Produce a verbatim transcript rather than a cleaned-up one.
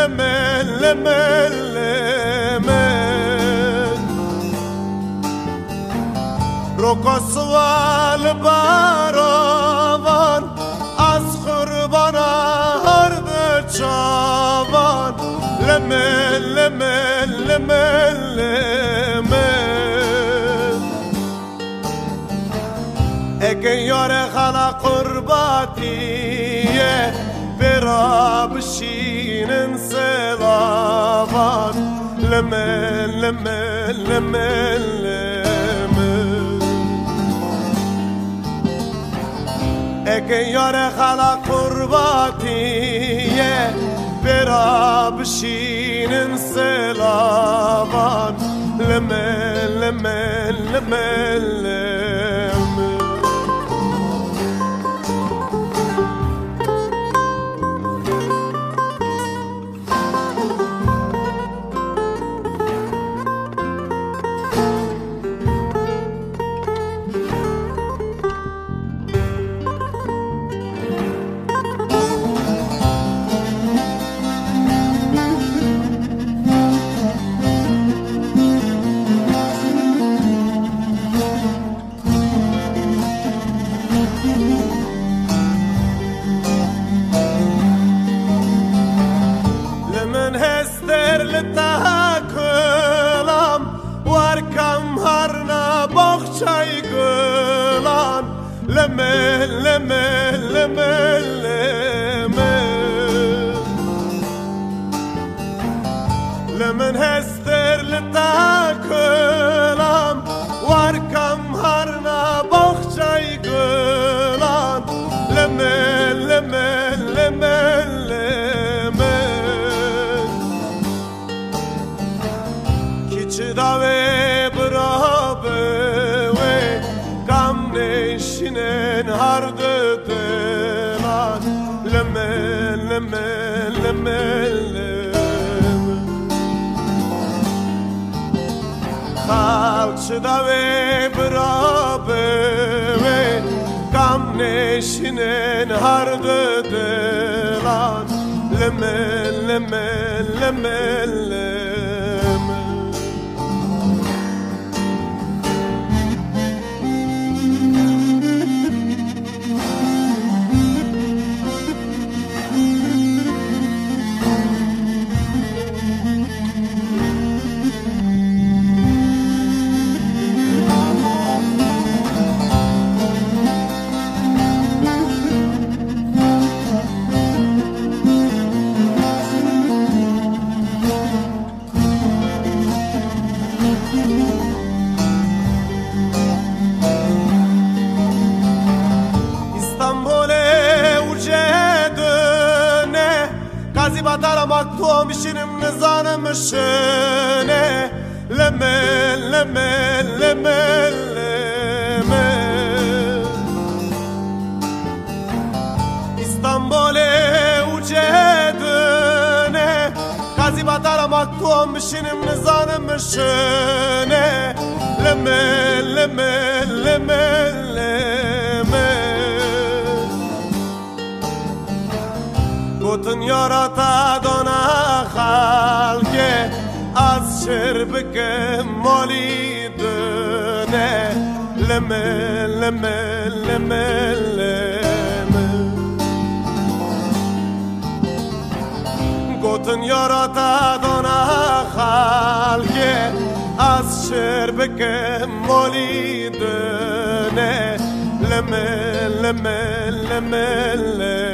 لمن لمن لمن رقص والبراوان از قربان هرد چاوان لمن لمن لمن لمن اگه یار خلا قرباتیه برا بشینن سلاوان لمن لمن لمن لمن اگه یار خلا قرباتیه برا بشینن سلاوان لمن لمن لمن لمن لتاکلم ورکم هرنا بخشای گلان لمن لمن لمن لمن لمن هستر لتاکلم ورکم هرنا بخشای گلان لمن لمن لمن داوی برابه و کم نشینن هر دلان لمن لمن لمن لمن خلق داوی برابه و کم نشینن هر دلان لمن لمن لمن لمن زیباتر مکتوم بشینم نزانم شنه لمن لمن لمن لمن استانبول وجدنه زیباتر مکتوم بشینم نزانم شنه لمن لمن لمن لمن گوتن یارا تا دانا خلقه از شربک مالی دنه لمن لمن لمن لمن گوتن یارا تا دانا خلقه از شربک مالی دنه لمن لمن لمن لمن